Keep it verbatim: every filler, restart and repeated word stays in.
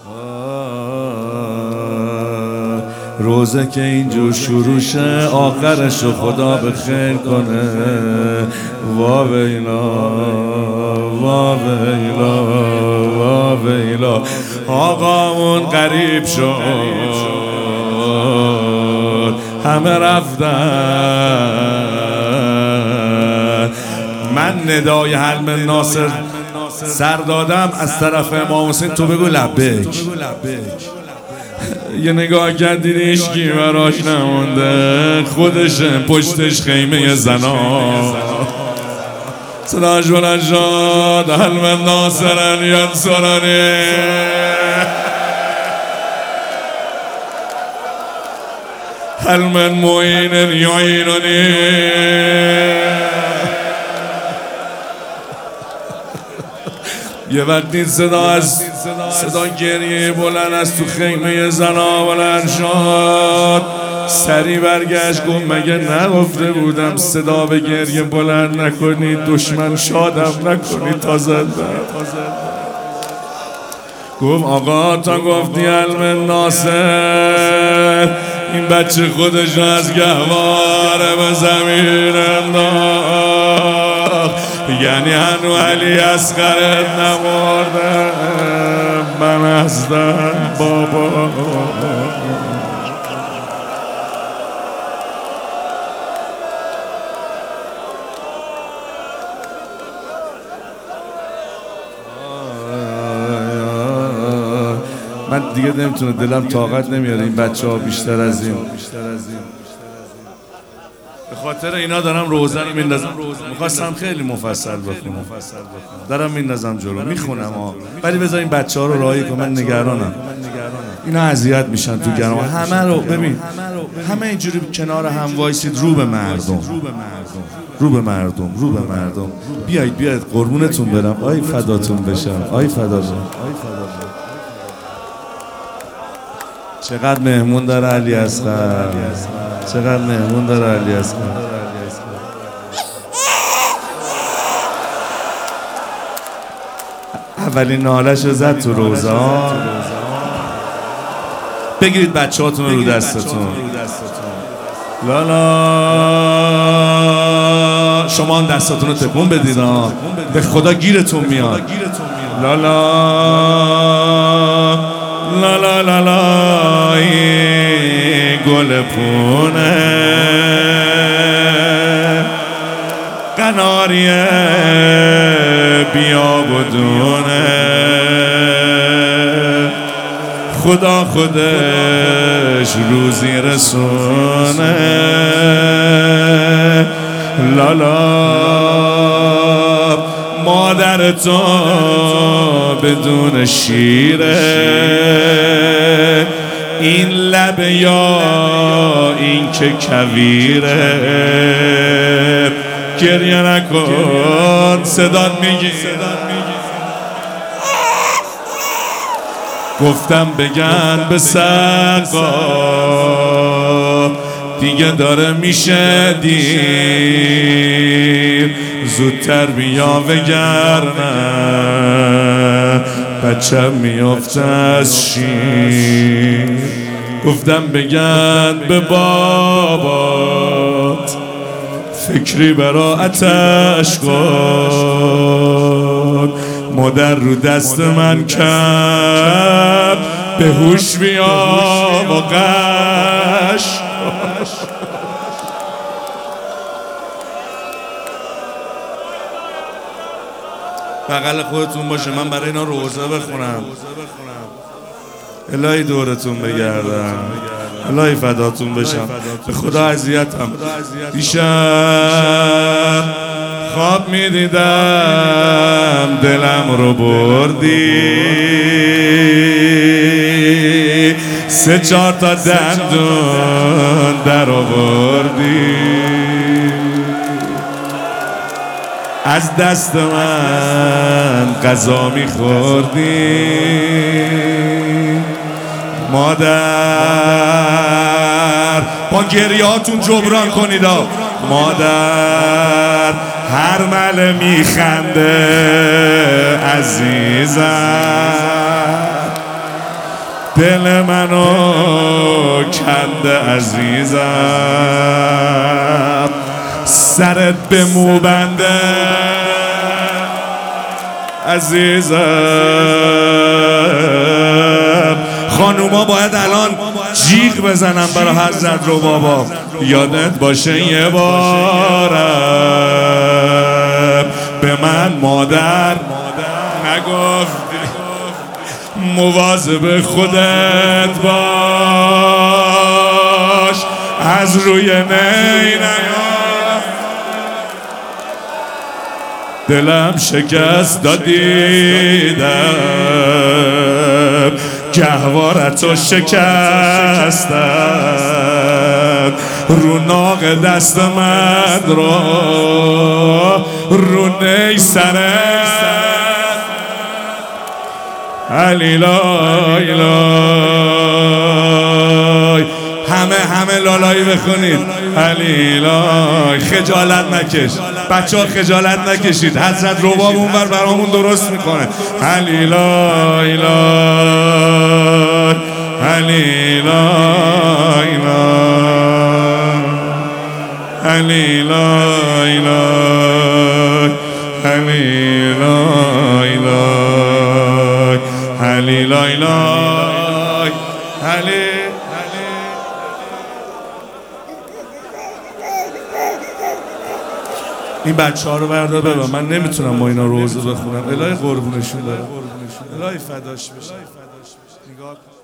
روزه که اینجور شروع شه آخرشو خدا به خیر کنه. وا ویلا وا ویلا وا ویلا آقامون غریب شد، همه رفتن. من ندای حلم ناصر سر دادم از طرف امام حسین، تو بگو لبیک. یه نگاه کردین هیچکی براش نمونده، خودشه پشتش خیمه زنا. صداش بلند شد حلم ناصرن ینصرنی، حلم معین یعیننی. یه وقتی صدا از صدا گریه بلند از تو خیمه زنا بلند شد، سری برگشت گفت مگه نگفته بودم صدا به گریه بلند نکنی، دشمن شادم نکنی تا زدم. گفت آقا تا گفتی علم ناصر، این بچه خودش از گهواره به زمین انداخت، یعنی هنو علی اصغرت نمرده، من هستم بابا. من دیگه نمیتونه، دلم طاقت نمیاره این بچه ها بیشتر از این. به خاطر اینا دارم روزه رو میندازم. میخواستم خیلی مفصل بخونم، دارم میندازم جلو میخونم ها، ولی بذار این بچه ها رو راهی کن. من نگرانم اینا اذیت میشن تو گرما. همه رو ببین، همه اینجوری کنار هم وایسید، رو به مردم، رو به مردم، رو به مردم. بیایید بیایید قربونتون برم، آی فداتون بشم، آی فداتون. چقدر مهمون داره علی اصغر، چقدر مهمون داره علی اصغر. اولین نالش رو زد تو روزه. بگیرید بچه هاتون رو دستتون. لالا شما هم دستاتون رو تکون بدید، به خدا گیرتون میاد. لالا لا لا لا لا ای گل پونه قناریه بیا بدونه، خدا خودش روزی رسونه. لالا مادر تو بدون شیره، این لب یا این که کویره. گریه نکن صدات میگی، گفتم بگن به سقا دیگه داره میشه دیر، زودتر بیا وگرنه بچه میافته از شیر. گفتم بگن به بابات فکری برا آتش کن، مادر رو دست من کرد به هوش بیا و قش. بغل خودتون باشه، من برای اینا روزه بخونم. الهی دورتون بگردم، الهی فداتون بشم، به خدا اذیتم. دیشب خواب میدیدم دلم رو بردی، سه چهار تا دندون در آوردی، از دست من غذا میخوردی. مادر با گریاتون جبران کنید. مادر هر مله میخنده عزیزم، دل منو کنده عزیزم، سرت به مو بنده عزیزم. خانوما باید الان جیغ بزنم برای حضرت رو بابا، یادت باشه یه بارم به من مادر نگفتی مواظب خودت باش، از روی نی نیا دلم شکست دادیدم، گهوارتو شکستم، رو ناق دست من رو رو نی سرت علی لای لای. همه همه لالایی بخونید علی لای. خجالت نکش بچه ها، خجالت نکشید، حضرت رباب اونور برامون درست میکنه. علی لای لای علی لای لای علی لای لای علی لای لای علی لای لای علی. این بچه ها رو بردار ببر، من نمیتونم با اینا روزه بخونم. الهی قربونشون دارم، الهی فداش بشه. نگاه کن.